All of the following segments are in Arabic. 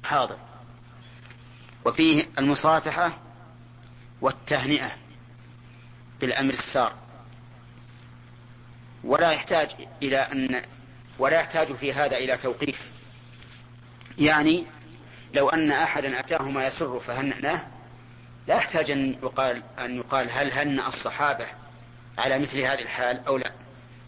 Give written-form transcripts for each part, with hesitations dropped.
حاضر. وفيه المصافحة والتهنئة بالأمر السار، ولا يحتاج في هذا إلى توقيف. يعني لو أن أحدا أتاه ما يسر فهنأناه، لا يحتاج أن يقال هل هنأ الصحابة على مثل هذه الحال أو لا،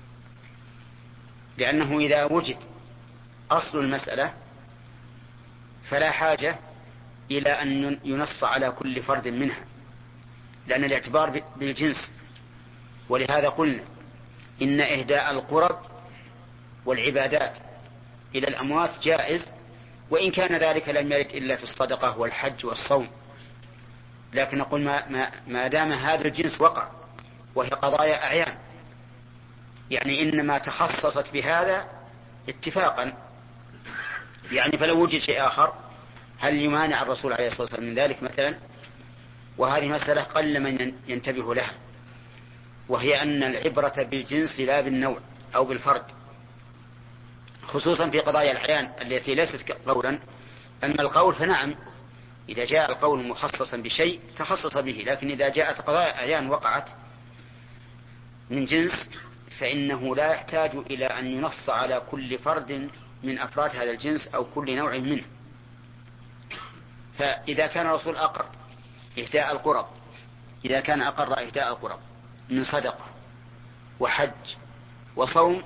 لأنه إذا وجد أصل المسألة فلا حاجة إلى أن ينص على كل فرد منها، لأن الاعتبار بالجنس. ولهذا قلنا إن إهداء القرب والعبادات إلى الأموات جائز، وإن كان ذلك لم يرد إلا في الصدقة والحج والصوم، لكن نقول ما دام هذا الجنس وقع وهي قضايا أعيان، يعني إنما تخصصت بهذا اتفاقا، يعني فلو وجد شيء آخر هل يمانع الرسول عليه الصلاة والسلام من ذلك مثلا؟ وهذه مسألة قل من ينتبه لها، وهي أن العبرة بالجنس لا بالنوع أو بالفرد، خصوصا في قضايا الأعيان التي ليست قولا. أما القول فنعم، إذا جاء القول مخصصا بشيء تخصص به، لكن إذا جاءت قضايا أعيان وقعت من جنس فإنه لا يحتاج إلى أن ينص على كل فرد من أفراد هذا الجنس أو كل نوع منه. فإذا كان الرسول أقر إهداء القرب، إذا كان أقر إهداء القرب من صدقة وحج وصوم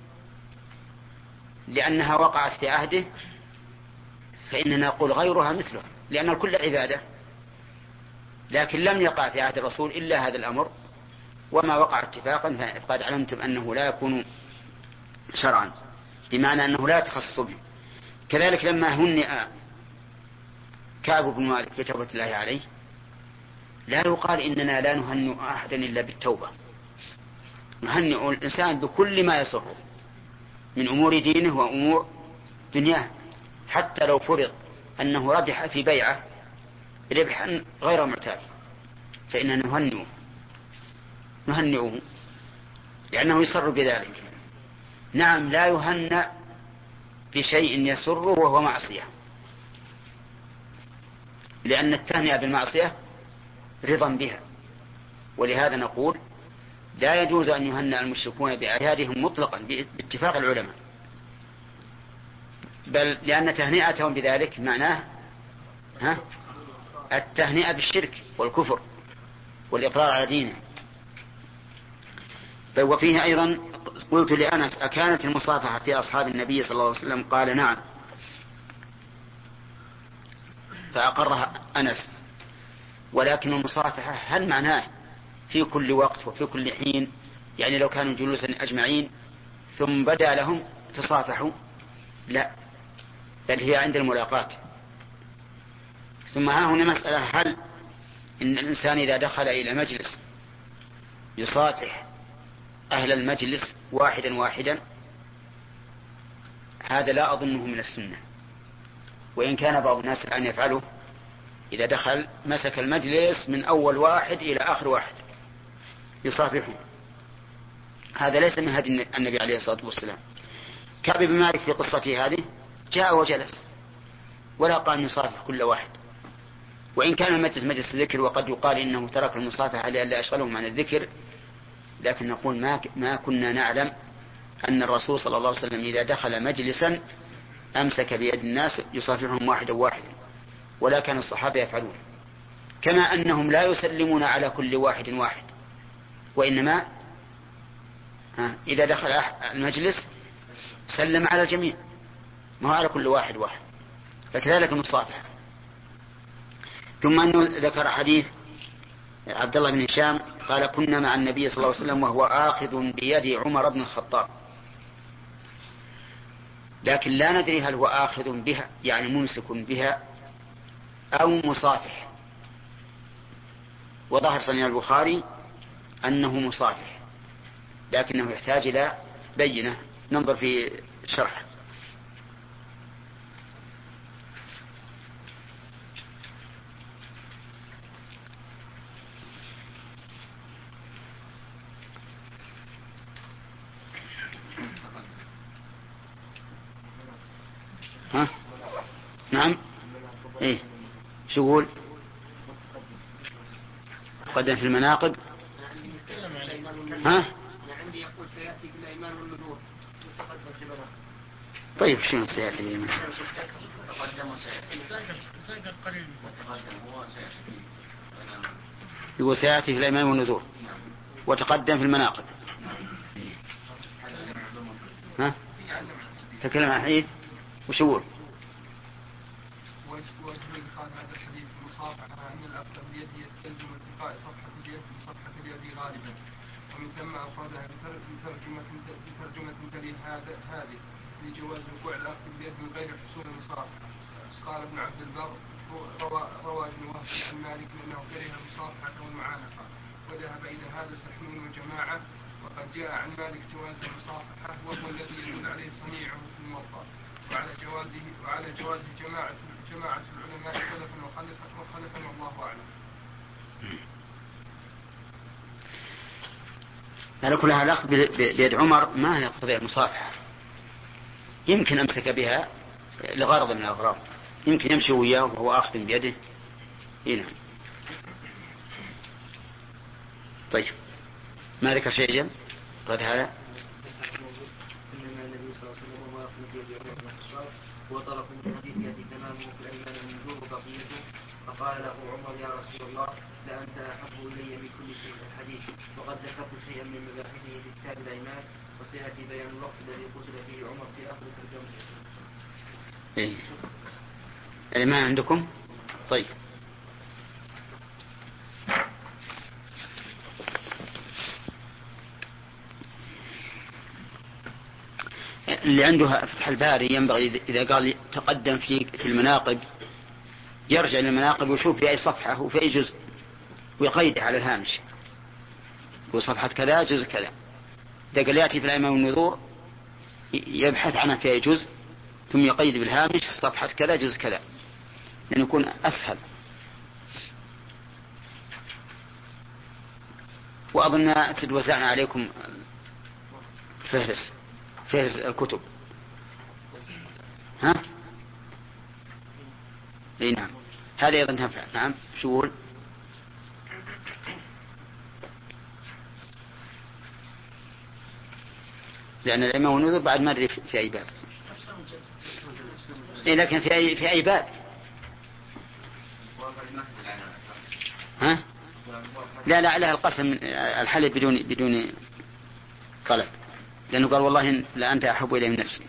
لأنها وقعت في عهده، فإننا نقول غيرها مثله، لأن الكل عبادة، لكن لم يقع في عهد الرسول إلا هذا الأمر، وما وقع اتفاقا فقد علمتم أنه لا يكون شرعا، بمعنى أنه لا يتخصص به. كذلك لما هنئ كعب بن مالك بتوبة الله عليه، لا يقال إننا لا نهنئ أحدا إلا بالتوبة، نهنئ الإنسان بكل ما يسره من أمور دينه وأمور دنياه، حتى لو فرض أنه ربح في بيعة ربحا غير معتاد فإننا نهنئه لأنه يسر بذلك. نعم، لا يهنأ بشيء يسره وهو معصية، لأن التهنئة بالمعصية رضا بها، ولهذا نقول لا يجوز أن يهنأ المشركون بأعيادهم مطلقا باتفاق العلماء، بل لأن تهنئتهم بذلك معناه التهنئة بالشرك والكفر والإقرار على دينه. وفيه أيضا قلت لأنس أكانت المصافحة في أصحاب النبي صلى الله عليه وسلم؟ قال نعم، فأقرها أنس. ولكن المصافحة هل معناه في كل وقت وفي كل حين؟ يعني لو كانوا جلوسا أجمعين ثم بدأ لهم تصافحوا؟ لا، بل هي عند الملاقاة. ثم ها هنا مسألة، هل إن الإنسان إذا دخل إلى مجلس يصافح أهل المجلس واحدا واحدا؟ هذا لا أظنه من السنة، وإن كان بعض الناس الآن يفعله، إذا دخل مسك المجلس من أول واحد إلى آخر واحد يصافحه. هذا ليس من هدي النبي عليه الصلاة والسلام. كعب بن مالك في قصته هذه جاء وجلس ولا قال يصافح كل واحد، وإن كان المجلس مجلس ذكر، وقد يقال إنه ترك المصافحة لئلا يشغلهم عن الذكر، لكن نقول ما كنا نعلم أن الرسول صلى الله عليه وسلم إذا دخل مجلسا أمسك بيد الناس يصافحهم واحدا واحدا، ولا كان الصحابة يفعلون. كما أنهم لا يسلمون على كل واحد واحد، وإنما إذا دخل المجلس سلم على الجميع، ما على كل واحد واحد. فكذلك المصافحة. ثم أنه ذكر حديث عبد الله بن هشام قال كنا مع النبي صلى الله عليه وسلم وهو آخذ بيد عمر بن الخطاب، لكن لا ندري هل هو آخذ بها يعني ممسك بها أو مصافح. وظهر صنيع البخاري أنه مصافح، لكنه يحتاج إلى بينة، ننظر في الشرح. نعم. إيه شو يقول؟ قدم في المناقب. ها؟ عندي يقول سيأتي في الأيمان والنذور وتقدم في المناقب. طيب شنو سيأتي في الأيمان؟ يقول سيأتي في الأيمان والنذور وتقدم في المناقب. ها؟ تكلم عن الحديث وش يقول؟ وجه إدخال هذا الحديث المصافحة أن الأخذ بيده يستلزم التقاء صفحة اليد بصفحة اليد غالبا، ومن ثم أفردها بترجمة تلي هذه لجواز وقوع الأخذ بيد من غير حصول المصافحة. قال ابن عبد البر روى ابن وهب عن مالك أنه كره المصافحة والمعانقة، وذهب إلى هذا سحنون وجماعة، وقد جاء عن مالك جواز المصافحة وهو الذي يدل عليه صنيعه في الموطأ، وعلى جواز جماعة العلماء سلفا وخلفا والله أعلم. على كل حال الأخذ بيد عمر ما يقتضي المصافحة، يمكن أمسك بها لغرض من الأغراض، يمكن يمشي وياه وهو آخذ بيده. هنا طيب ما ذكر شيء جل قد هذا النبي صلى الله عليه وسلم وما أخذ بيد عمر بن الخطاب وطرق من الحديث يأتي تمامه في الأيمان والنذور وبقيته. فقال له عمر يا رسول الله لأنت أحب إلي من كل شيء الحديث، وقد ذكرت شيئا من مباحثه في كتاب الأيمان، وسيأتي بيان الوقت الذي قتل فيه عمر في آخر ترجمته. إيه. الإيمان عندكم؟ طيب اللي عنده فتح الباري ينبغي إذا قال تقدم في المناقب يرجع للمناقب ويشوف في أي صفحة وفي أي جزء ويقيده على الهامش، وصفحة كذا جزء كذا. إذا قال يأتي في الأيمان والنذور يبحث عنها في أي جزء ثم يقيد بالهامش صفحة كذا جزء كذا، لأن يكون أسهل. وأظن وزعنا عليكم فهرس الكتب. ها؟ اي نعم هذا أيضا تنفع. نعم شو يقول؟ لأن الإمام والنذور بعد ما أدري في أي باب. إيه لكن في أي باب؟ ها؟ لا عليها القسم الحلف بدون طلب، لأنه قال والله لا أنت أحب إلي من نفسي.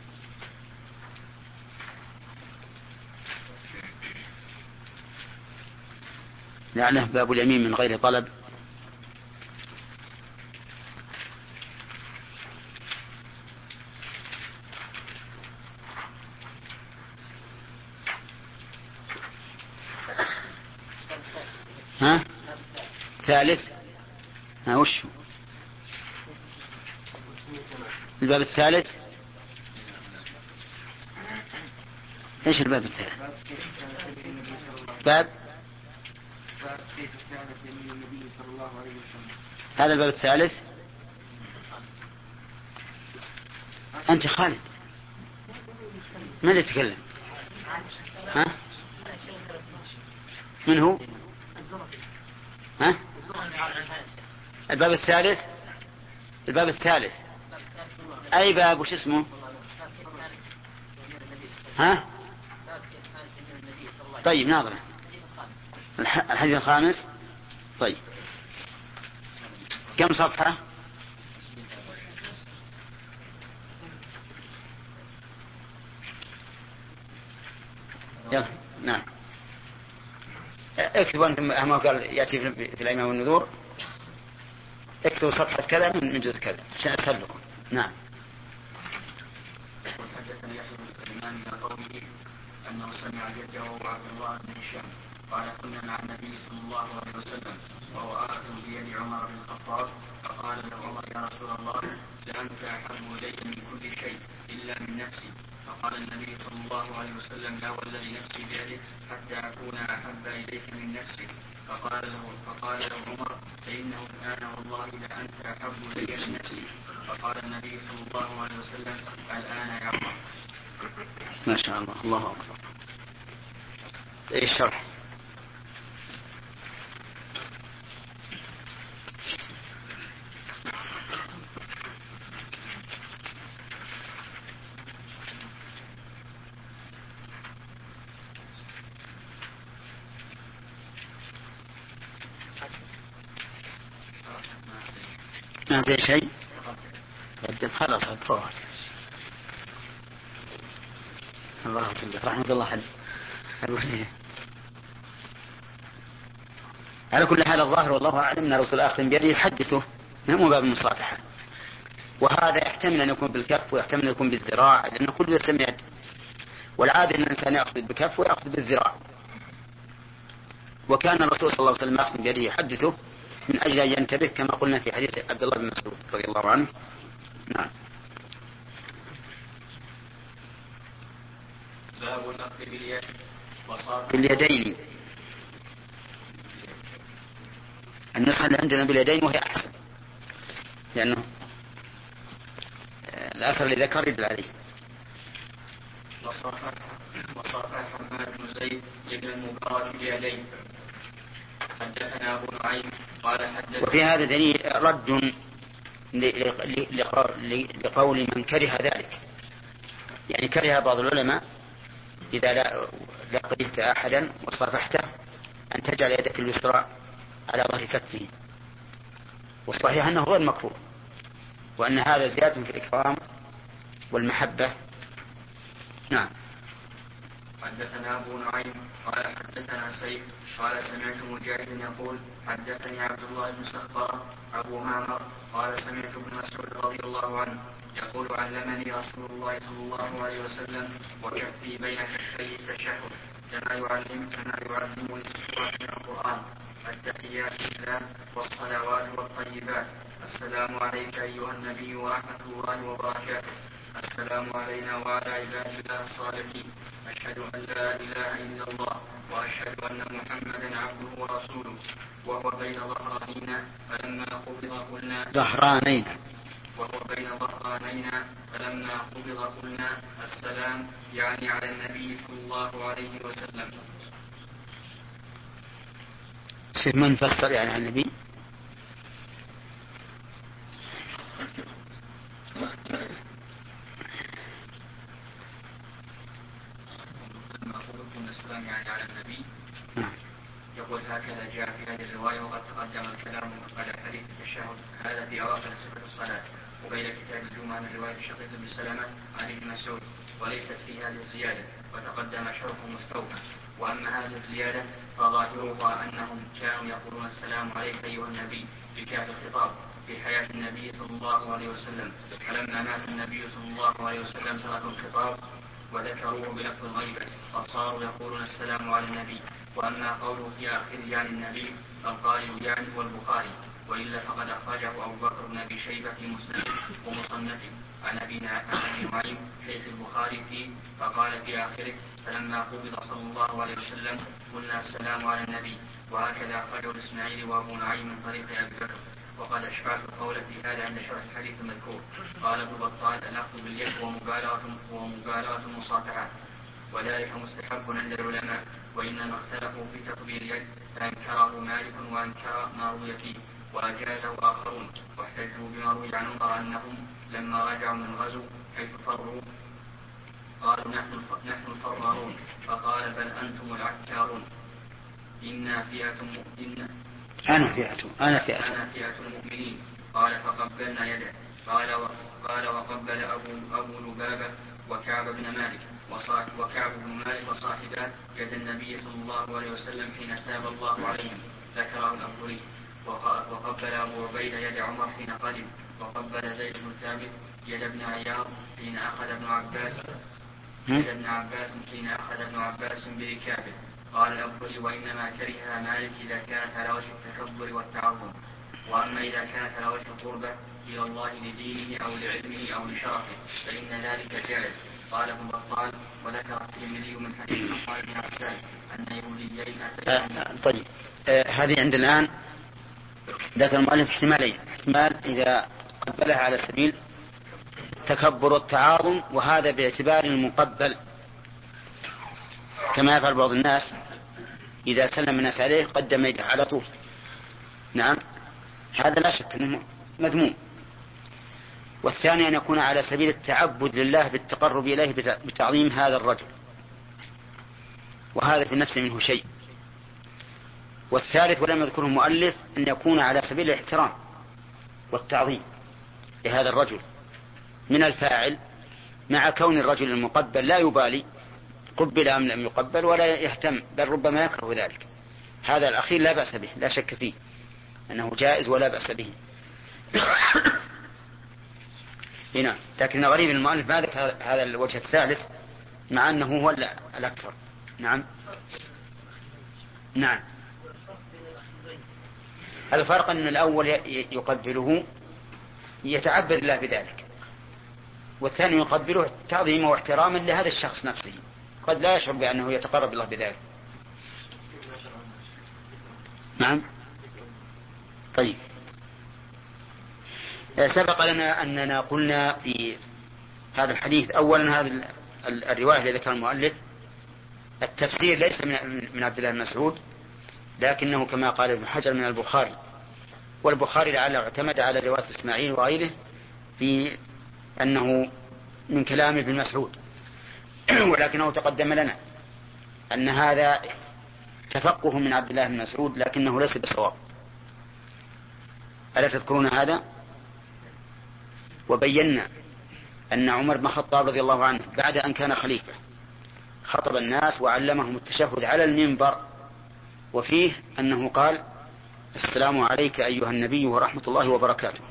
لعله باب اليمين من غير طلب. ها؟ ثالث؟ ها وش الباب الثالث؟ ايش الباب الثالث؟ باب كيف كانت يمين النبي صلى الله عليه وسلم. هذا الباب الثالث. أنت خالد من اللي يتكلم؟ ها؟ من هو؟ ها؟ الباب الثالث أي باب وش اسمه؟ ها؟ طيب ناظر الحديث الخامس. طيب كم صفحة؟ يلا نعم اكتبوا أنتم ما قال يأتي في الأيمان والنذور، اكتبوا صفحة كذا من جزء كذا عشان أسهل لكم. نعم. وحدثني يحيى بن سليمان الى قومه انه سمع جده عبد الله بن هشام قال كنا مع النبي صلى الله عليه وسلم وهو آخذ بيد عمر بن الخطاب فقال له عمر يا رسول الله لأنت أحب إلي من كل شيء إلا من نفسي. فقال النبي صلى الله عليه وسلم لا والذي نفسي بيده حتى أكون أحب إليك من نفسك. فقال له عمر فإنه كان والله لأنت أحب إلي من نفسي. فقال النبي صلى الله عليه وسلم الآن يا عمر. ما شاء الله الله أكبر. الشرح. ما زي شيء خلاص فوت. الله يجزاك رحمة الله حد. على كل حال الظاهر والله أعلم أن الرسول آخذ بيده يحدثه من باب المصافحة، وهذا يحتمل أن يكون بالكف ويحتمل أن يكون بالذراع، لأن كل يسمى يد، والعادة أن الإنسان يأخذ بالكف ويأخذ بالذراع. وكان الرسول صلى الله عليه وسلم آخذ بيده يحدثه من أجل أن ينتبه، كما قلنا في حديث عبد الله بن مسعود رضي الله عنه. نعم. باب الأخذ باليد باليدين. النسخة اللي عندنا باليدين وهي أحسن، لأنه الأثر اللي ذكر يدل عليه. وصافح حماد بن زيد بن المبارك بيديه. حدثنا أبو نعيم قال حدثنا. وفي هذا دليل رد لقول من كره ذلك، يعني كره بعض العلماء إذا لقيت أحدا وصافحته أن تجعل يدك اليسرى على ظهر كفه، والصحيح أنه غير مكروه، وأن هذا زيادة في الإكرام والمحبة. نعم. حدثنا أبو نعيم قال حدثنا سيف قال سمعت مجاهد يقول حدثني عبد الله بن سخبر أبو معمر قال سمعت ابن مسعود رضي الله عنه يقول علمني رسول الله صلى الله عليه وسلم وكفي بين كفي التشهد كما يعلمني السورة من القرآن. التحيات لله والصلوات والطيبات. السلام عليك أيها النبي ورحمة الله وبركاته. السلام علينا وعلى عباد الله الصالحين. أشهد أن لا إله إلا الله وأشهد أن محمدا عبده ورسوله. وهو بين ظهرانينا فلما قبض قلنا السلام، يعني على النبي صلى الله عليه وسلم. شيء من فسر يعني عن النبي. السلام يعني على النبي. يقول هكذا جاء في هذه الرواية، وقد تقدم الكلام على حديث التشهد هذا في أواخر صفة الصلاة، وبين كتاب الجمعة من رواية شقيق بن سلمة عن ابن مسعود، وليست في هذه الزيادة، وتقدم شرح مستوفى. وأما هذه الزيادة فظاهرها أنهم كانوا يقولون السلام عليك أيها النبي بكاف الخطاب في حياة النبي صلى الله عليه وسلم، فلما مات النبي صلى الله عليه وسلم تركوا الخطاب وذكروه بلفظ الغيبة فصاروا يقولون السلام على النبي. وأما قوله في آخر يعني النبي فالقائل يعني هو البخاري، وإلا فقد أخرجه أبو بكر بن أبي شيبة في مسنده ومصنفه عن أبي نعيم شيخ البخاري فيه، فقال في آخره فلما قبض صلى الله عليه وسلم قلنا السلام على النبي. وهكذا أخرجه الإسماعيلي وأبو نعيم من طريق أبي بكر. وقد أشبعت القول في هذا عند شرح الحديث المذكور. قال ابن بطال الأخذ باليد ومبالغة المصافحة، وذلك مستحب عند العلماء، وإنما اختلفوا في تقبيل اليد فأنكره مالك وأنكر ما روي فيه وأجازه آخرون، واحتجوا بما روي عن عمر أنهم لما رجعوا من الغزو حيث فروا قالوا نحن الفرارون، فقال بل أنتم العكارون. أنا فئة المؤمنين. قال فقبلنا يده. قال وقبل أبو لبابة وكعب بن مالك وصاحبا يد النبي صلى الله عليه وسلم حين تاب الله عليهم، ذكره الأنصاري. وقبل أبو عبيدة يد عمر حين قدم. وقبل زيد بن ثابت يد ابن عياض حين أخذ ابن عباس بركابه. قال الأنصاري وإنما كرهها مالك إذا كانت على وجه التكبر والتعظم، وأما إذا كانت على وجه القربة إلى الله لدينه أو لعلمه أو لشرفه فإن ذلك جائز. قال ابن بطال وذكر الترمذي من حديث عمر بن عباس أن يهوديين طيب هذه عند الآن ذكر المؤلف احتمالين: احتمال إذا قبلها على سبيل التكبر والتعاظم، وهذا باعتبار المقبل كما يفعل بعض الناس إذا سلم الناس عليه قدم يده على طول. نعم، هذا لا شك أنه مذموم. والثاني أن يكون على سبيل التعبد لله بالتقرب إليه بتعظيم هذا الرجل، وهذا في نفسه منه شيء. والثالث ولم يذكره المؤلف أن يكون على سبيل الاحترام والتعظيم لهذا الرجل من الفاعل، مع كون الرجل المقبل لا يبالي قبل أم لم يقبل ولا يهتم، بل ربما يكره ذلك. هذا الأخير لا بأس به، لا شك فيه أنه جائز ولا بأس به. هنا لكن غريب المؤلف ما ذكر هذا الوجه الثالث مع أنه هو الأكثر. نعم. نعم، الفرق أن الأول يقبله يتعبد الله بذلك، والثاني يقبله تعظيما واحتراما لهذا الشخص نفسه، قد لا يشعر بأنه يتقرب الله بذلك. نعم. طيب، سبق لنا أننا قلنا في هذا الحديث أولا هذه الرواية التي ذكر المؤلف التفسير ليس من عبد الله بن مسعود، لكنه كما قال ابن حجر من البخاري، والبخاري لعله اعتمد على رواية إسماعيل وغيره في أنه من كلام ابن مسعود. ولكنه تقدم لنا أن هذا تفقه من عبد الله بن مسعود لكنه ليس بصواب. ألا تذكرون هذا؟ وبينا أن عمر بن الخطاب رضي الله عنه بعد أن كان خليفة خطب الناس وعلمهم التشهد على المنبر، وفيه أنه قال: السلام عليك أيها النبي ورحمة الله وبركاته.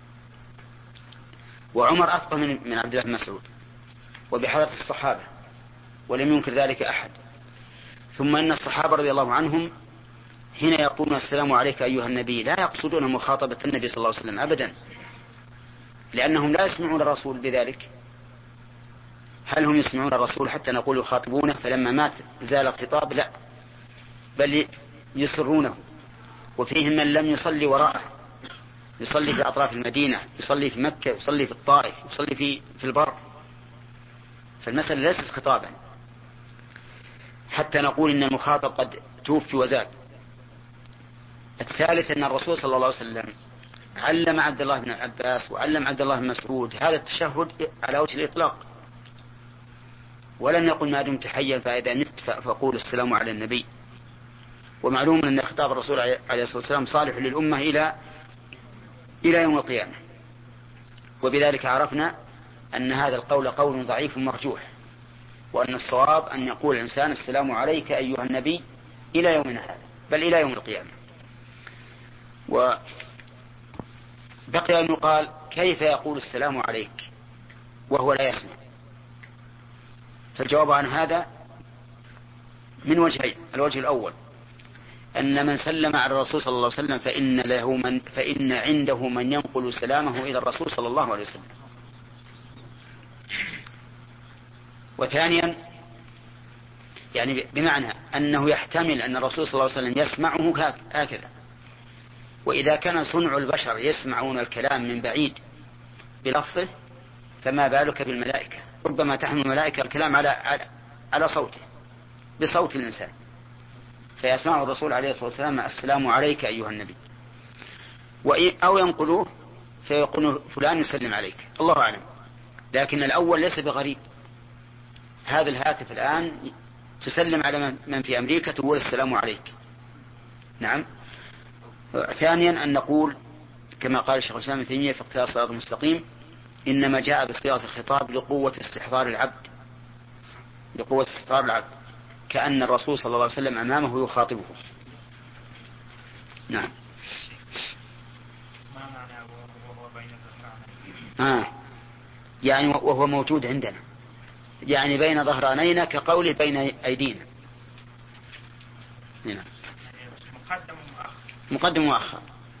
وعمر أفقه من عبد الله بن مسعود وبحضرة الصحابة ولم ينكر ذلك أحد. ثم أن الصحابة رضي الله عنهم حين يقولون السلام عليك أيها النبي لا يقصدون مخاطبة النبي صلى الله عليه وسلم أبدا، لأنهم لا يسمعون الرسول بذلك. هل هم يسمعون الرسول حتى نقول يخاطبونه فلما مات زال الخطاب؟ لا، بل يسرونه. وفيهم من لم يصلي وراءه، يصلي في أطراف المدينة، يصلي في مكة، يصلي في الطائف، يصلي في البر. فالمسألة ليست خطابا حتى نقول إن المخاطب قد توفي وزال. الثالث أن الرسول صلى الله عليه وسلم علم عبد الله بن عباس وعلم عبد الله بن مسعود هذا التشهد على وجه الإطلاق، ولم يقل ما دمت حيا فإذا مت فقول السلام على النبي. ومعلوم أن خطاب الرسول عليه الصلاة والسلام صالح للأمة إلى يوم القيامة. وبذلك عرفنا أن هذا القول قول ضعيف مرجوح، وأن الصواب أن يقول الإنسان السلام عليك أيها النبي إلى يومنا هذا، بل إلى يوم القيامة. وبقي أن يقال كيف يقول السلام عليك وهو لا يسمع؟ فالجواب عن هذا من وجهين. الوجه الأول أن من سلم على الرسول صلى الله عليه وسلم فإن عنده من ينقل سلامه إلى الرسول صلى الله عليه وسلم. وثانيا يعني بمعنى أنه يحتمل أن الرسول صلى الله عليه وسلم يسمعه هكذا، وإذا كان صنع البشر يسمعون الكلام من بعيد بلفظه فما بالك بالملائكة؟ ربما تحمل الملائكة الكلام على صوته بصوت الإنسان، فيسمعه الرسول عليه الصلاة والسلام السلام عليك أيها النبي، أو ينقلوه فيقول فلان يسلم عليك، الله أعلم. لكن الأول ليس بغريب. هذا الهاتف الآن تسلم على من في أمريكا تقول السلام عليك. نعم. ثانيا أن نقول كما قال الشيخ الإسلام ابن تيمية في اقتضاء الصراط المستقيم إنما جاء بصيغة الخطاب لقوة استحضار العبد، كأن الرسول صلى الله عليه وسلم أمامه يخاطبه. نعم. ما معنى وهو بين ظهرانين؟ يعني وهو موجود عندنا، يعني بين ظهرانينا كقوله بين أيدينا. نعم. مقدم ومؤخر.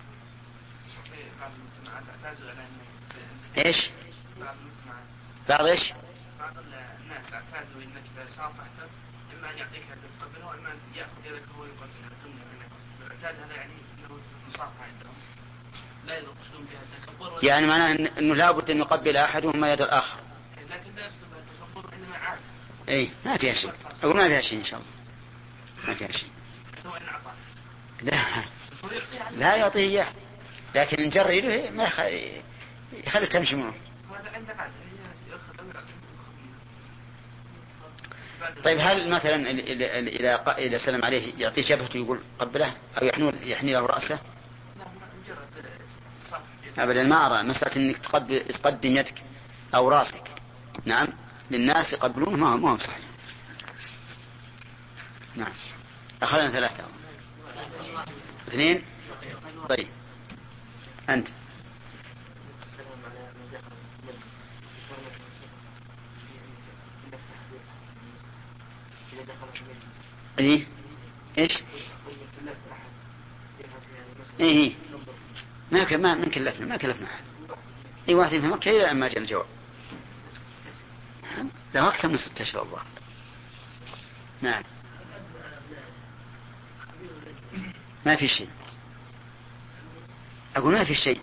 ايش؟ بعض ايش؟ بعض الناس اعتادوا انك اذا صافحته اما ان يعطيك يد تقبله واما ان ياخذ يدك وهو يقبلها. اعتاد هذا يعني انه مصافحه عندهم لا يقصدون بها التكبر، يعني معناه انه لابد ان يقبل احدهما يد الاخر، لكن لا يقصد التكبر انما عاد. اي ما فيها شيء، اقول ما فيها شيء ان شاء الله، ما فيها شيء. هو إن أعطاه لا يعطيه إياه، لكن إن جر يده ما يخلي تمشي منه. هذا عنده عادة يأخذ أو يعطيه. طيب هل مثلا إذا سلم عليه يعطيه جبهته يقول قبله أو يحني له رأسه؟ أبدا ما أرى مسألة أنك تقدم يدك أو رأسك نعم للناس يقبلون ما هو صحيح. نعم أخذنا 3 2. طيب أنت إيه إيش إيه ما كلفنا أحد. أي واحد في مكة إلى ما جاء الجواب. لا أكثر من 6 أشهر الله. نعم ما في شيء، أقول ما في شيء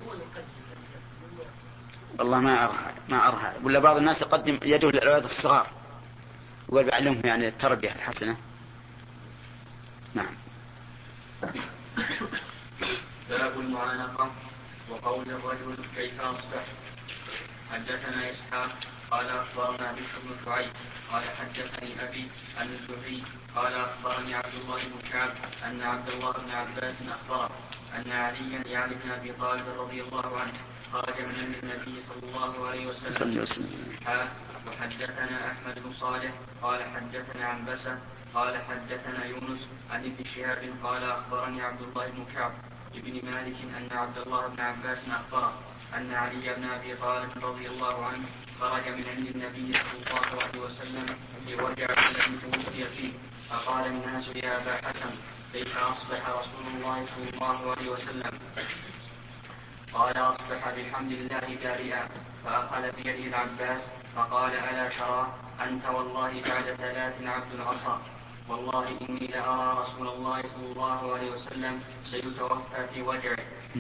والله ما أرها ولا بعض الناس يقدم يده للأولاد الصغار وقال بعلمهم يعني التربية الحسنة. نعم. باب المعانقة وقول الرجل كيف أصبح. حدثنا إسحاق قال أخبرنا بشر بن شعيب قال حدثني أبي عن الزهري قال أخبرني عبد الله بن كعب أن عبد الله بن عباس أخبره أن عليا يعني بن أبي طالب رضي الله عنه خرج من عند النبي صلى الله عليه وسلم. وحدثنا أحمد بن صالح قال حدثنا عنبسة قال حدثنا يونس عن ابن شهاب قال أخبرني عبد الله بن كعب ابن مالك أن عبد الله بن عباس أخبره أن علي بن أبي طالب رضي الله عنه خرج من عند النبي صلى الله عليه وسلم في وجع الذي توفي فيه فقال الناس يا أبا حسن كيف أصبح رسول الله صلى الله عليه وسلم؟ قال أصبح بحمد الله بارئا. فأخذ بيده العباس فقال ألا ترى أنت والله بعد 3 عبد العصا والله إني لأرى رسول الله صلى الله عليه وسلم سيتوفى في وجعه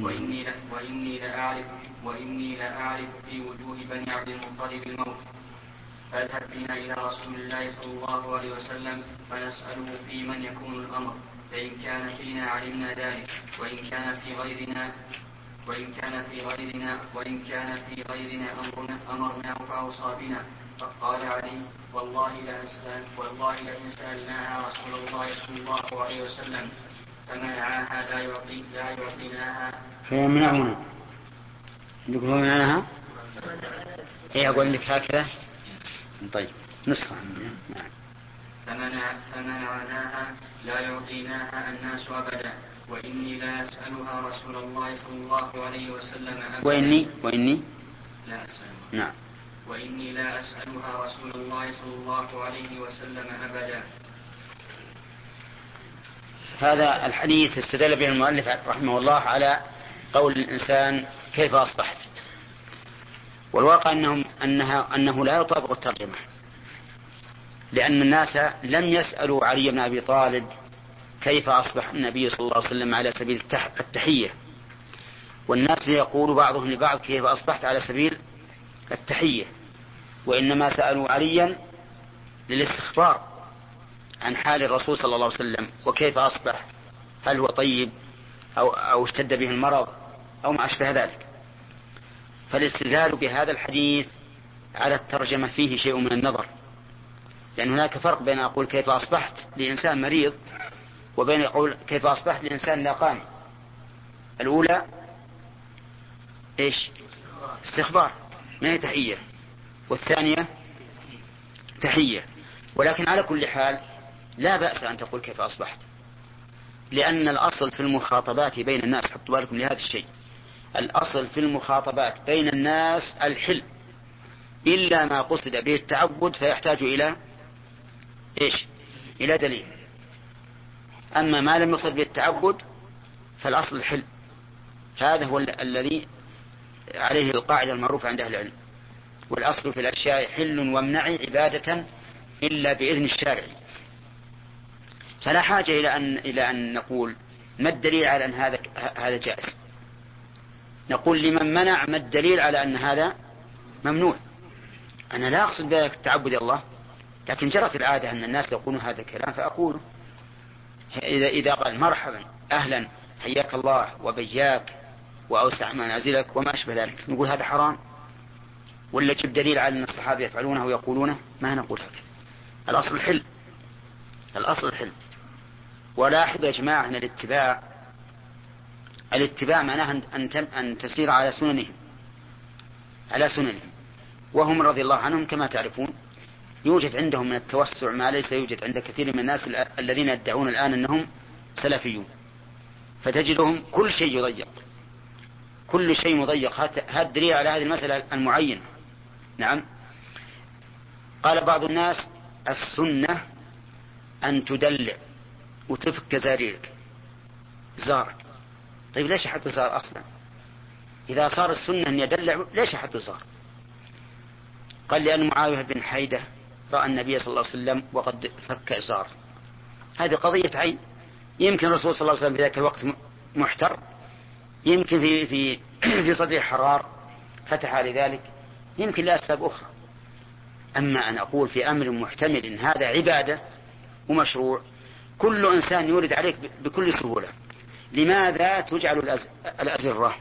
وإني لأعرف في وجوه بني عبد المطلب الموت. فاذهب بنا إلى رسول الله صلى الله عليه وسلم فنسأله في من يكون الأمر فإن كان فينا علمنا ذلك وإن كان في غيرنا أمرناه فأوصى بنا. فقال علي والله لئن سألناها رسول الله صلى الله عليه وسلم فمنعاها لا يعطيناها فيمنعونها يقولونها ايه أقول لك هكذا. طيب نسخة نعم. فمنعناها لا يعطيناها الناس أبدا وإني لا أسألها رسول الله صلى الله عليه وسلم أبدا وإني لا أسألها نعم وإني لا أسألها رسول الله صلى الله عليه وسلم أبدا. هذا الحديث استدل به المؤلف رحمه الله على قول الإنسان كيف أصبحت، والواقع أنه لا يطابق الترجمة، لأن الناس لم يسألوا علي بن أبي طالب كيف أصبح النبي صلى الله عليه وسلم على سبيل التحية، والناس يقول بعضهم لبعض كيف أصبحت على سبيل التحية، وإنما سألوا عليا للاستخبار عن حال الرسول صلى الله عليه وسلم وكيف أصبح، هل هو طيب أو اشتد به المرض أو ما أشبه ذلك. فالاستدلال بهذا الحديث على الترجمة فيه شيء من النظر، لأن هناك فرق بين أقول كيف أصبحت لإنسان مريض وبين يقول كيف أصبحت لإنسان لاقاني. الأولى إيش؟ استخبار ما هي تحية، والثانية تحية. ولكن على كل حال لا بأس أن تقول كيف أصبحت، لأن الأصل في المخاطبات بين الناس، حطوا بالكم لهذا الشيء، الأصل في المخاطبات بين الناس الحل، إلا ما قصد به التعبد فيحتاج إلى إيش؟ إلى دليل. أما ما لم يقصد به التعبد فالأصل الحل. هذا هو الذي عليه القاعدة المعروفة عند أهل العلم، والأصل في الأشياء حل وامنع عبادة إلا بإذن الشارع. فلا حاجة إلى أن نقول ما الدليل على أن هذا جائز، نقول لمن منع ما الدليل على أن هذا ممنوع. أنا لا أقصد بذلك التعبد الله، لكن جرت العادة أن الناس يقولون هذا الكلام فأقوله، إذا قال مرحبا أهلا حياك الله وبياك وأوسع منازلك وما أشبه ذلك، نقول هذا حرام؟ ولا جب دليل على أن الصحابة يفعلونه ويقولونه؟ ما نقول هكذا. الأصل الحل، الأصل الحل. ولاحظ يا جماعة أن الاتباع معناه أن تسير على سننهم، على سننهم. وهم رضي الله عنهم كما تعرفون يوجد عندهم من التوسع ما ليس يوجد عند كثير من الناس الذين يدعون الآن أنهم سلفيون، فتجدهم كل شيء يضيق، كل شيء مضيق. هذا الدليل على هذه المسألة المعينة. نعم. قال بعض الناس السنة أن تدلع وتفك زاريرك زارك. طيب ليش حتى الزار أصلا؟ إذا صار السنة أن يدلع ليش حتى الزار؟ قال لأن معاوية بن حيدة رأى النبي صلى الله عليه وسلم وقد فك إزار. هذه قضية عين. يمكن الرسول صلى الله عليه وسلم في ذاك الوقت محتر، يمكن في صدره حرار فتح لذلك، يمكن لأسباب أخرى. أما أن أقول في أمر محتمل إن هذا عبادة ومشروع، كل إنسان يورد عليك بكل سهولة. لماذا تجعل الأزرة؟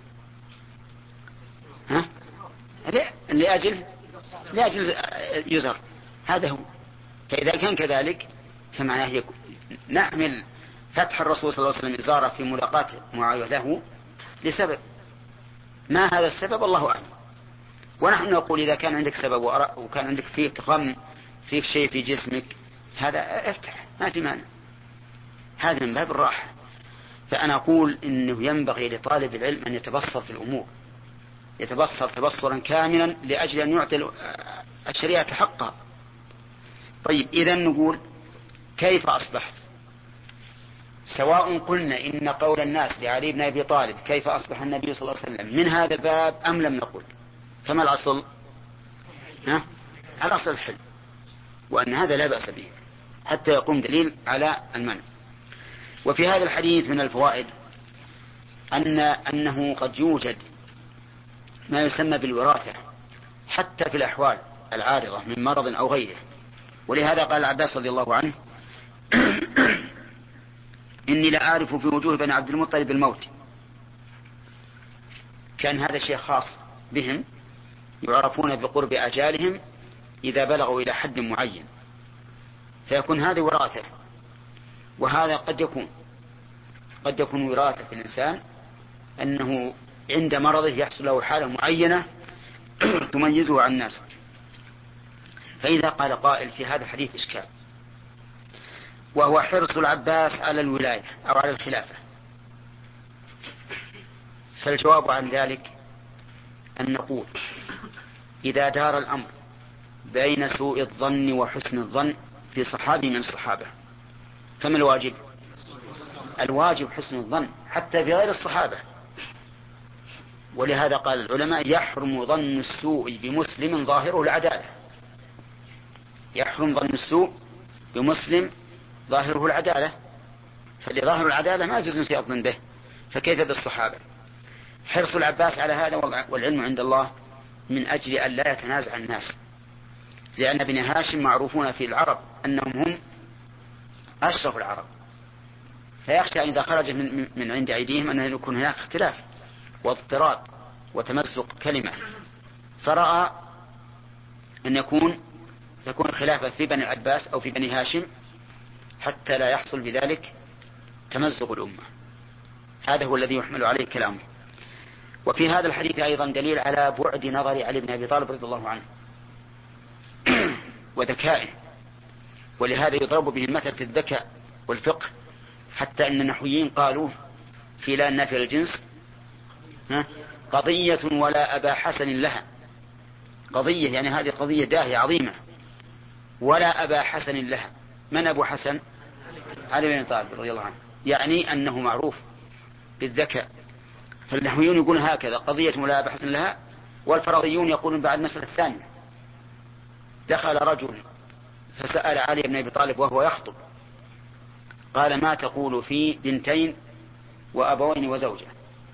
ها؟ لأجل يزر. هذا هو. فإذا كان كذلك فمعناه نعمل فتح الرسول صلى الله عليه وسلم إزارة في ملاقاة معاوية له لسبب، ما هذا السبب الله أعلم. ونحن نقول إذا كان عندك سبب وكان عندك فيك غم، فيك شيء في جسمك، هذا افتح، ما في مانع، هذا من باب الراحة. فأنا أقول إنه ينبغي لطالب العلم أن يتبصر في الأمور، يتبصر تبصرا كاملا لأجل أن يعطي الشريعة حقها. طيب إذا نقول كيف أصبحت؟ سواء قلنا إن قول الناس لعلي بن أبي طالب كيف أصبح النبي صلى الله عليه وسلم من هذا الباب أم لم نقل، فما الأصل؟ الأصل الحل، وأن هذا لا بأس به حتى يقوم دليل على المنع. وفي هذا الحديث من الفوائد أنه قد يوجد ما يسمى بالوراثة حتى في الأحوال العارضة من مرض أو غيره. ولهذا قال العباس رضي الله عنه إني لأعرف في وجوه بني عبد المطلب الموت. كان هذا شيء خاص بهم، يعرفون بقرب أجالهم إذا بلغوا إلى حد معين، فيكون هذه وراثة. وهذا قد يكون وراثة في الإنسان أنه عند مرضه يحصل له حالة معينة تميزه عن الناس. فإذا قال قائل في هذا الحديث إشكال، وهو حرص العباس على الولاية أو على الخلافة، فالجواب عن ذلك أن نقول إذا دار الأمر بين سوء الظن وحسن الظن في صحابي من الصحابة فما الواجب؟ الواجب حسن الظن حتى بغير الصحابة. ولهذا قال العلماء يحرم ظن السوء بمسلم ظاهره العدالة، يحرم ظن السوء بمسلم ظاهره العدالة، فلظاهر العدالة ما يجوز نسيء الظن به، فكيف بالصحابة؟ حرص العباس على هذا والعلم عند الله من أجل أن لا يتنازع الناس، لأن بني هاشم معروفون في العرب أنهم هم أشرف العرب، فيخشى إذا خرج من عند أيديهم أن يكون هناك اختلاف واضطراب وتمزق كلمة، فرأى أن تكون خلافة في بني العباس أو في بني هاشم حتى لا يحصل بذلك تمزق الأمة. هذا هو الذي يحمل عليه كلامه. وفي هذا الحديث أيضا دليل على بعد نظر علي بن أبي طالب رضي الله عنه وذكائه، ولهذا يضرب به المثل في الذكاء والفقه، حتى أن النحويين قالوا في لا النافية للجنس قضية ولا أبا حسن لها. قضية يعني هذه قضية داهية عظيمة، ولا أبا حسن لها. من أبو حسن؟ علي بن طالب رضي الله عنه، يعني أنه معروف بالذكاء. فالنحويون يقولون هكذا قضية ولا أبا حسن لها، والفرضيون يقولون بعد المسألة الثانية دخل رجل فسأل علي بن أبي طالب وهو يخطب قال ما تقول في بنتين وأبوين وزوجة؟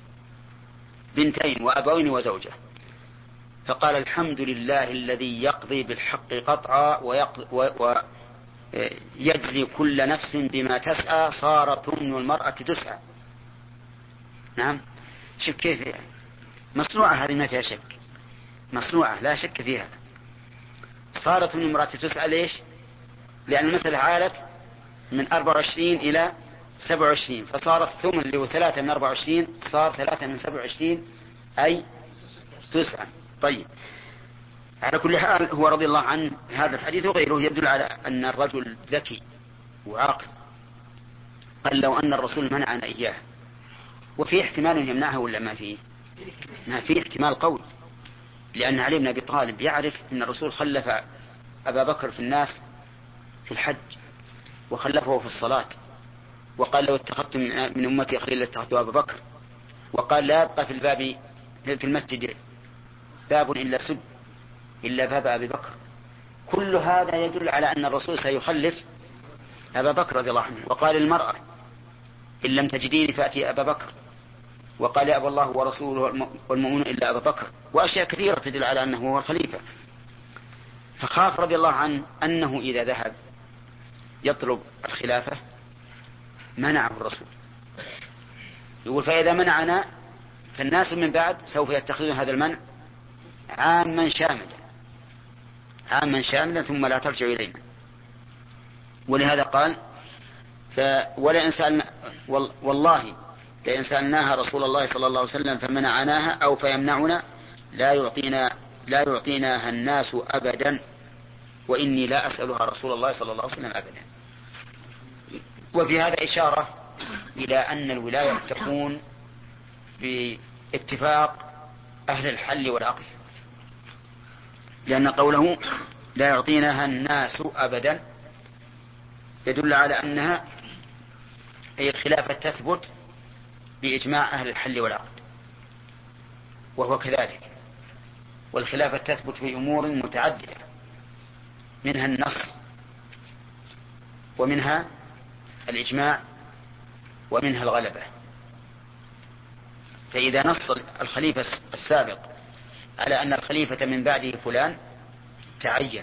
بنتين وأبوين وزوجة. فقال الحمد لله الذي يقضي بالحق قطعا يجزي كل نفس بما تسعى صار ثمن المرأة تسعى. نعم، شوف كيف يعني مصنوعة، هذه ما فيها شك، مصنوعة لا شك فيها. صارت ثمن المرأة تسعى ليش؟ لأن المسألة عالت من 24 إلى 27، فصارت ثمن اللي هو 3 من 24 صار 3 من 27 أي 9. طيب، على كل حال هو رضي الله عنه هذا الحديث وغيره يدل على أن الرجل ذكي وعاقل. قال لو أن الرسول منعنا إياه، وفي احتمال يمنعه ولا ما فيه؟ ما فيه احتمال قوي، لأن علي بن أبي طالب يعرف أن الرسول خلف أبا بكر في الناس في الحج، وخلفه في الصلاة، وقال لو اتخذت من أمتي خليلا اتخذت أبا بكر، وقال لا يبقى في المسجد باب إلا سد إلا باب أبي بكر. كل هذا يدل على أن الرسول سيخلف أبا بكر رضي الله عنه. وقال المرأة إن لم تجديني فأتي أبا بكر، وقال يأبى الله ورسوله والمؤمنون إلا أبا بكر، وأشياء كثيرة تدل على أنه هو الخليفة. فخاف رضي الله عنه أنه إذا ذهب يطلب الخلافة منعه الرسول، يقول فإذا منعنا فالناس من بعد سوف يتخذون هذا المنع عاما شاملا ثم لا ترجع إلينا. ولهذا قال والله لئن سألناها رسول الله صلى الله عليه وسلم فمنعناها أو فيمنعنا لا يعطيناها الناس أبدا، وإني لا أسألها رسول الله صلى الله عليه وسلم أبدا. وفي هذا إشارة إلى أن الولاية تكون باتفاق أهل الحل والعقل، لأن قوله لا يعطيناها الناس أبدا يدل على أنها أي الخلافة تثبت بإجماع أهل الحل والعقد، وهو كذلك. والخلافة تثبت في أمور متعددة، منها النص ومنها الإجماع ومنها الغلبة. فإذا نص الخليفة السابق على أن الخليفة من بعده فلان تعين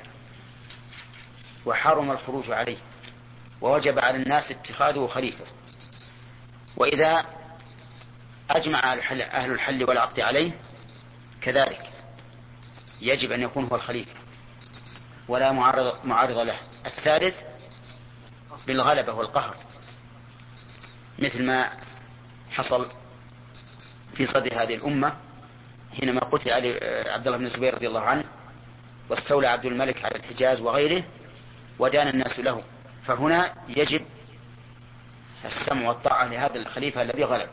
وحرم الخروج عليه ووجب على الناس اتخاذه خليفة، وإذا أجمع أهل الحل والعقد عليه كذلك يجب أن يكون هو الخليفة ولا معارض له. الثالث بالغلبة والقهر، مثل ما حصل في صدر هذه الأمة حينما قتل عبد الله بن الزبير رضي الله عنه واستولى عبد الملك على الحجاز وغيره ودان الناس له، فهنا يجب السمع والطاعة لهذا الخليفة الذي غلب.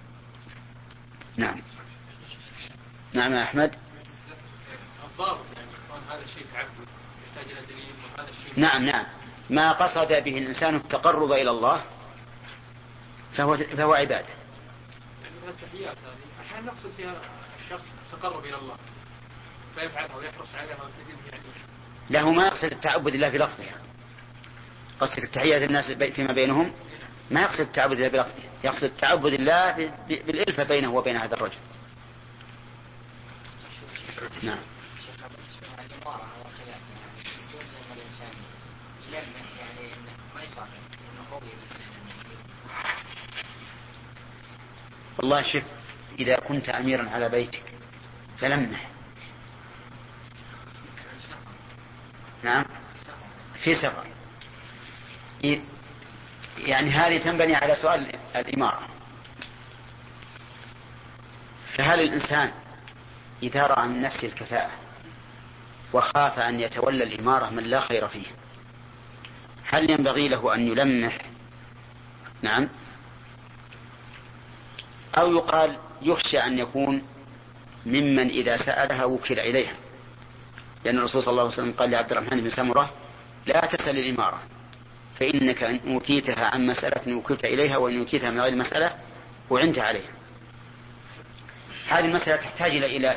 نعم يا أحمد. الضابط يعني هذا الشيء تعبد يحتاج إلى دليل، وهذا الشيء نعم ما قصد به الإنسان التقرب إلى الله فهو عبادة. يعني مثلا التحيات هذه أحيانا نقصد فيها الشخص التقرب إلى الله فيفعلها ويحرص عليها ويتجد يعني له ما يقصد التعبد الله بلفظها. قصد التحيات الناس فيما بينهم ما يقصد التعبد الله بلفظه، يقصد التعبد الله بالإلفة بينه وبين هذا الرجل. نعم. والله شف، إذا كنت أميرا على بيتك فلمح. نعم في سفر، يعني هذه تنبني على سؤال الإمارة. فهل الإنسان إذا رأى من نفسه الكفاءة وخاف أن يتولى الإمارة من لا خير فيه، هل ينبغي له أن يلمح؟ نعم. أو يقال يخشى أن يكون ممن إذا سألها وكل إليها، لأن الرسول صلى الله عليه وسلم قال لعبد الرحمن بن سمرة لا تسأل الإمارة فإنك إن أوتيتها عن مسألة وكلت إليها، وإن أوتيتها من غير مسألة وعنت عليها. هذه المسألة تحتاج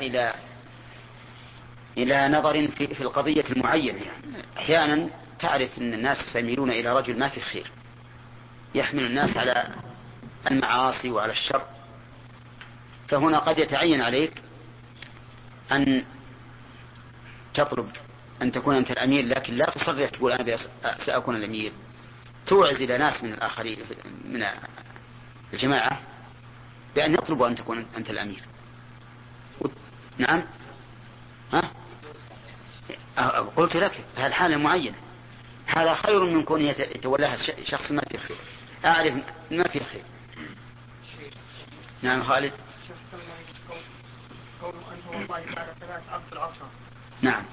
إلى نظر في القضية المعينة. أحيانا تعرف أن الناس سيميلون إلى رجل ما في خير يحمل الناس على المعاصي وعلى الشر، فهنا قد يتعين عليك أن تطلب أن تكون أنت الأمير، لكن لا تصرح تقول أنا سأكون الأمير. توعزل ناس من الآخرين من الجماعة بأن يطلبوا أن تكون أنت الأمير. نعم. ها؟ قلت لك هالحالة معينة، هذا خير من كون يتولاها شخص ما فيه خير، أعرف ما فيه خير. نعم خالد. نعم.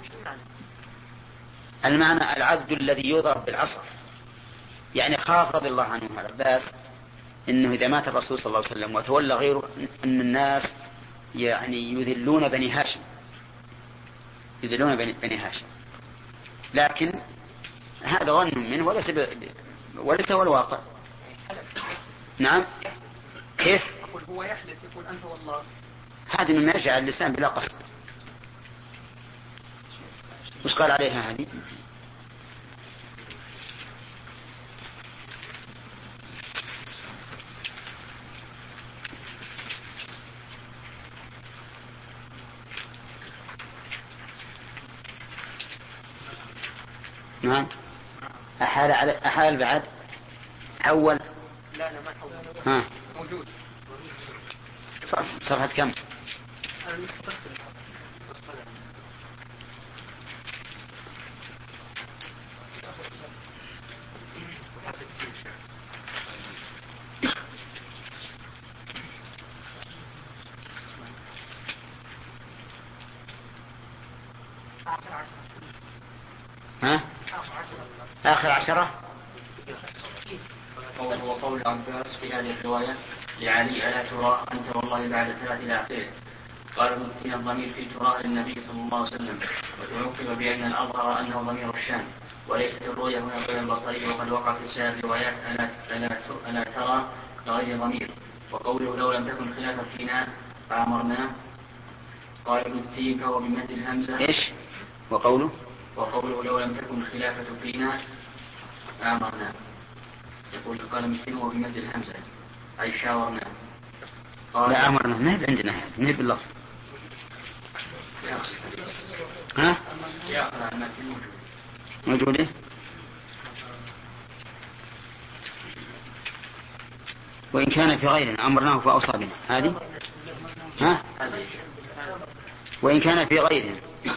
المعنى العبد الذي يضرب بالعصا، يعني خاف رضي الله عنه العباس إنه إذا مات الرسول صلى الله عليه وسلم وتولى غيره أن الناس يعني يذلون بني هاشم، يذلون بني هاشم، لكن هذا ظن منه وليس هو الواقع. نعم. كيف؟ يقول هو يحلف، يقول أنت والله. هذه مما يرجع اللسان بلا قصد. وش قال عليها هذه؟ نعم. أحال بعد أول. لا ما حول. ها موجود. صفحة كم؟ ها؟ آخر 10. وقول عباس في هذه الرواية لعلي ألا ترى أنت والله بعد 3 إلى آخره. قال مبتين الضمير في ترى للنبي صلى الله عليه وسلم، وتعقب بأن الأظهر أنه ضمير الشام، وليست الرؤية هنا غير البصري، وقد وقع في سائر الروايات ألا ترى لغير ضمير. وقوله لو لم تكن خلافا فينا فأمرناه، قال مبتين فهو بمد الهمزة. إيش؟ وقوله لو لم تكن خلافة فينا فأمرناه، يقول قال مبتين هو بمد الهمزة أي شاورناه. لا أمرنا ما هي عندنا هذا، ما هي باللفظ. ها؟ موجودة. وإن كان في غيرنا أمرناه فأوصى بنا، هذه. ها؟ وإن كان في غيرنا.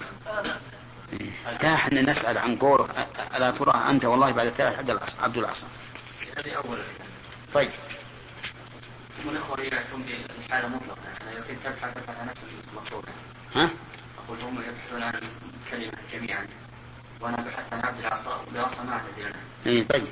لا احنا نسأل عن قوله ألا ترى أنت والله بعد 3 عبد العصا. هذه أول. طيب. من الأخوة يأتون بالحالة مطلقة، يعني يمكن تبحث عن نفس المطلوبة. ها؟ أقول هم يبحثون عن كلمة جميعا، وأنا بحثت عن عبد العصا والعصا ما أعتذر عنها. إيه طيب.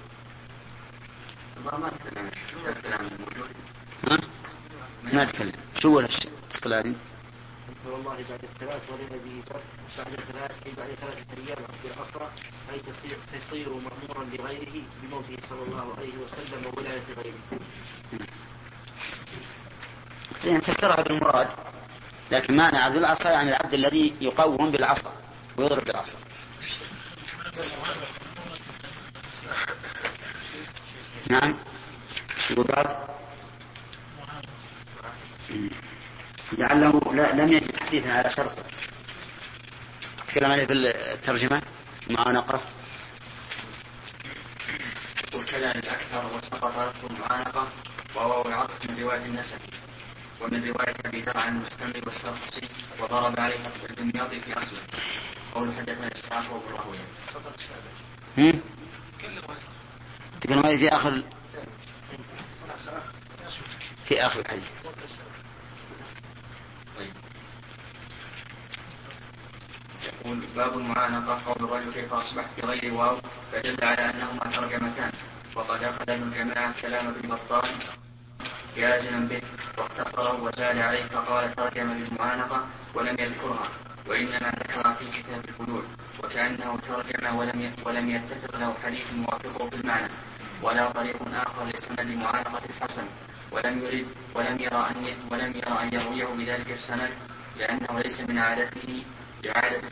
الله ما تكلم موجود. ها؟ ما تكلم. شو ولا الكلام؟ والله بعد 3 ولهذه بعد 3 أيام عبد العصا أي تصير مأمورا لغيره بموته صلى الله عليه وسلم وولاية غيره. فسرها بالمراد، لكن معنى عبد العصا يعني العبد الذي يقوم بالعصا ويضرب بالعصا. نعم. وبعد لعله لم يجد حديثا على شرط. تكلم عليه بالترجمة معانقة. وكذلك أكثر وسقط المعانقة وهو العطف من رواية النسب، ومن رواية أبي ذر عن المستمر والسرخسي، وضرب عليه الدمياطي في أصله. قول حدثنا إسحاق وابن راهويه. تكلم عليه في آخر الحديث. يقول باب المعانقة قول الرجل كيف أصبحت بغير واو، فدل على أنهما ترجمتان. وقد أخذ ابن الجماعة كلام ابن بطال جازما به واختصره وزاد عليه فقال ترجم بالمعانقة ولم يذكرها، وإنما ذكر في كتاب الفلول، وكأنه ترجم ولم يتفق له حديث موافقه في المعنى ولا طريق آخر لسند معانقة الحسن، ولم يرى أن يرويه بذلك السند لأنه ليس من عادته إعادة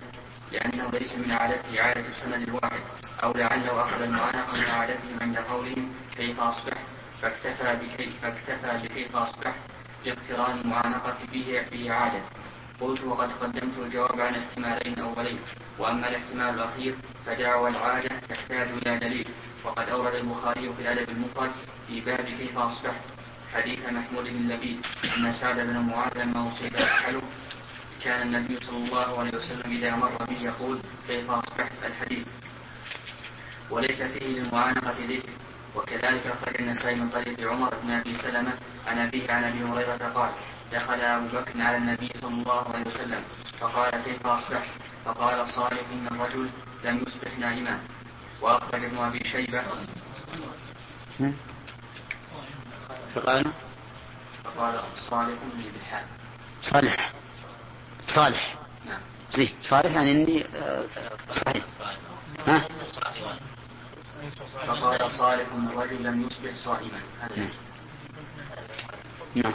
السند الواحد، أو لعله أخذ المعانقة من عادتهم عند قولهم كيف أصبح فاكتفى بكيف أصبح لاقتران المعانقة به عادة. قلت وقد قدمت الجواب عن احتمالين أولين، وأما الاحتمال الأخير فدعوى العادة تحتاج إلى دليل. وقد أورد البخاري في الأدب المفرد في باب كيف أصبحت حديث محمود بن لبيد أن سعد بن معاذ لما أصيب أكحله كان النبي صلى الله عليه وسلم إذا مر به يقول كيف أصبحت الحديث، وليس فيه للمعانقة ذكر. وكذلك أخرج النسائي من طريق عمر بن أبي سلمة عن أبيه عن أبي هريرة قال دخل أبو بكر على النبي صلى الله عليه وسلم فقال كيف أصبحت؟ فقال صالح إن الرجل لم يصبح نائما. وأخرج ابن أبي شيبة فقال صالح لي بالحال صالح نعم زين صالح يعني إني صحيح. ها؟ فقال صالح إن الرجل لم يصبح صائما. نعم.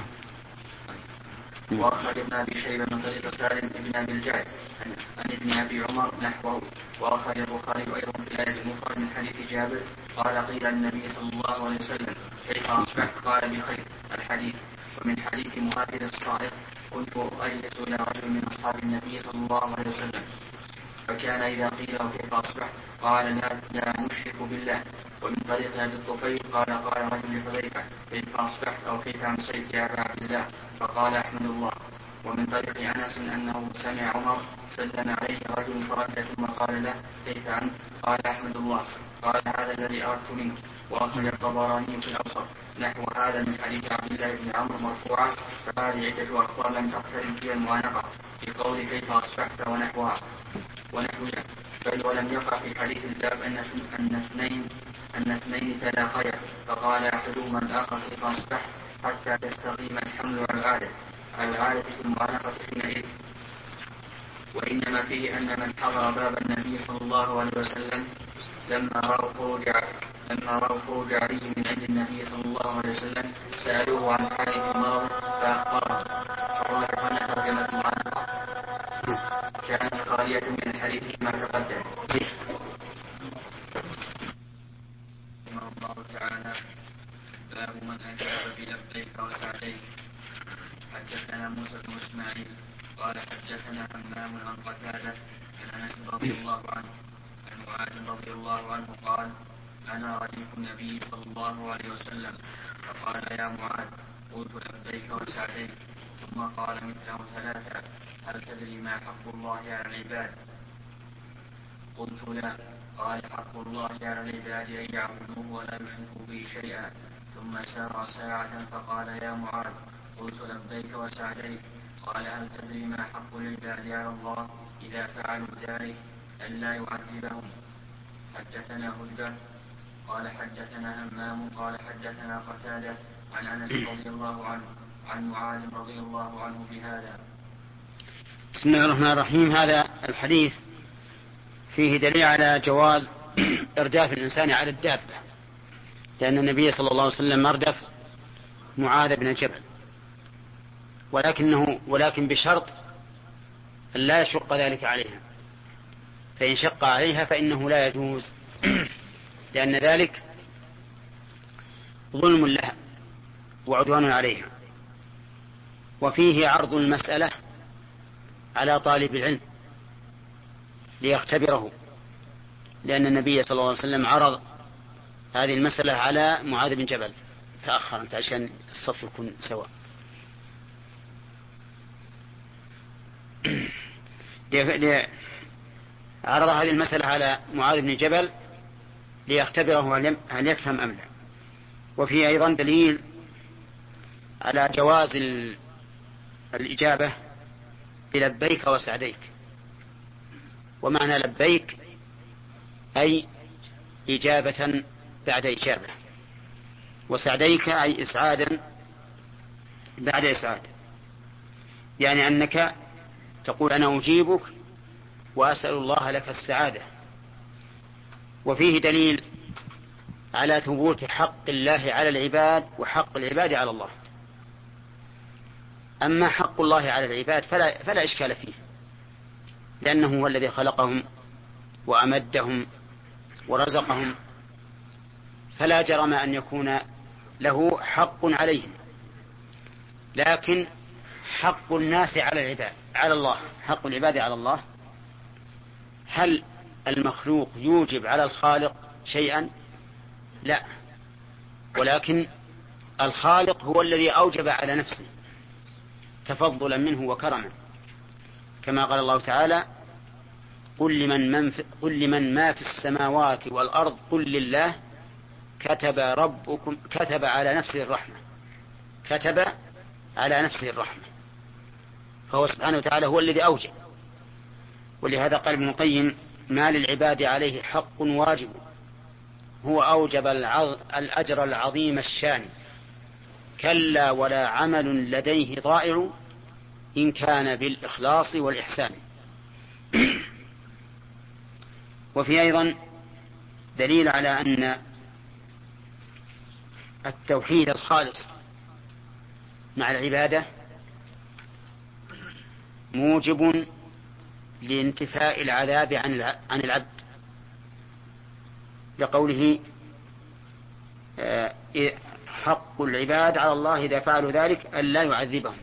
وأخرج ابن أبي شيبة من طريق سالم بن أبي الجعد عن ابن أبي عمر نحوه. وأخرج البخاري أيضا في الآية المفرد من حديث جابر قال قيل النبي صلى الله عليه وسلم كيف أصبحت؟ قال بخير الحديث. ومن حديث مهاجر الصائغ كنت أجلس إلى رجل من أصحاب النبي صلى الله عليه وسلم فكان إذا قيل له كيف أصبحت قال لا نشرك بالله. ومن طريق أبي الطفيل قال رجل لحذيفة كيف أصبحت أو كيف أمسيت يا أبا عبد الله فقال أحمد الله. ومن طريق أنس أنه سمع عمر سلم عليه رجل فرد ثم قال له كيف أنت؟ قال أحمد الله. قال هذا الذي أردت منه. وأخرج الطبراني في الأوسط نحو هذا من حديث عبد الله بن عمرو مرفوعا. فهذه عدة أخبار لم تقترن فيها المعانقة في قول كيف أصبحت ونحوها بل ولم يقع في حديث الباب أن اثنين تلاقيا فقال أحدهما الآخر كيف أصبحت حتى تستقيم الحمل على العادة في المعانقة حينئذ. وإنما فيه أن من حضر باب النبي صلى الله عليه وسلم لما رأوا خروج علي من عند النبي صلى الله عليه وسلم سألوه عن حاله المرض فأخبرهم. فالراجح أن ترجمة المعانقة كانت خالية من الحديث كما تقدم. رحمه الله تعالى باب من أجاب بلبيك وسعديك. حدثنا موسى بن إسماعيل قال حدثنا همام عن قتادة عن أنس رضي الله عنه عن معاذ رضي الله عنه قال أنا رديف النبي صلى الله عليه وسلم فقال يا معاذ قلت لبيك وسعديك ثم قال مثله ثلاثة هل تدري ما حق الله على العباد؟ قلت لا. قال حق الله على العباد أن يعبدوه ولا يشركوا به شيئا. ثم سار ساعة فقال يا معاذ قلت لبيك وسعديك. قال هل تدري ما حق العباد على الله إذا فعلوا ذلك ألا يعذبهم؟ حدثنا هدبة قال حدثنا همام قال حدثنا قتادة عن أنس رضي الله عنه عن معاذ رضي الله عنه بهذا. بسم الله الرحمن الرحيم. هذا الحديث فيه دليل على جواز إرداف الإنسان على الدابة، لأن النبي صلى الله عليه وسلم أردف معاذ بن جبل، ولكن بشرط أن لا يشق ذلك عليها، فإن شق عليها فإنه لا يجوز لأن ذلك ظلم لها وعدوان عليها. وفيه عرض المسألة على طالب العلم ليختبره، لأن النبي صلى الله عليه وسلم عرض هذه المسألة على معاذ بن جبل. تأخر أنت عشان الصف يكون سواء. عرض هذه المسألة على معاذ بن جبل ليختبره هل يفهم أم لا. وفيه أيضا دليل على جواز الإجابة بلبيك وسعديك. ومعنى لبيك أي إجابة بعد إجابة، وسعديك أي إسعادا بعد إسعاد، يعني أنك تقول أنا أجيبك وأسأل الله لك السعادة. وفيه دليل على ثبوت حق الله على العباد وحق العباد على الله. أما حق الله على العباد فلا إشكال فيه، لأنه هو الذي خلقهم وأمدهم ورزقهم، فلا جرم أن يكون له حق عليهم. لكن حق الناس على العباد على الله، حق العباد على الله هل المخلوق يوجب على الخالق شيئا؟ لا، ولكن الخالق هو الذي أوجب على نفسه تفضلا منه وكرما، كما قال الله تعالى: قل لمن ما في السماوات والأرض قل لله كتب على نفسه الرحمة. كتب على نفسه الرحمة، فهو سبحانه وتعالى هو الذي أوجب. ولهذا قال ابن القيم: ما للعباد عليه حق واجب، هو أوجب الأجر العظيم الشان، كلا ولا عمل لديه ضائع إن كان بالإخلاص والإحسان. وفي أيضا دليل على أن التوحيد الخالص مع العبادة موجب لانتفاء العذاب عن العبد، لقوله: حق العباد على الله إذا فعلوا ذلك أن لا يعذبهم،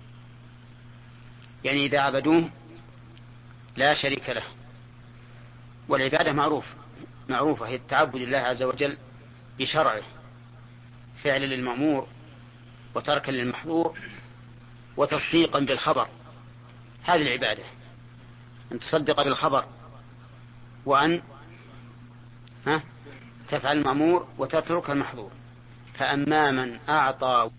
يعني إذا عبدوه لا شريك له. والعبادة معروفة هي التعبد لله عز وجل بشرعه، فعلا للمأمور وتركا للمحظور وتصديقا بالخبر. هذه العبادة، أن تصدق بالخبر، وأن تفعل المأمور وتترك المحظور. فأما من أعطى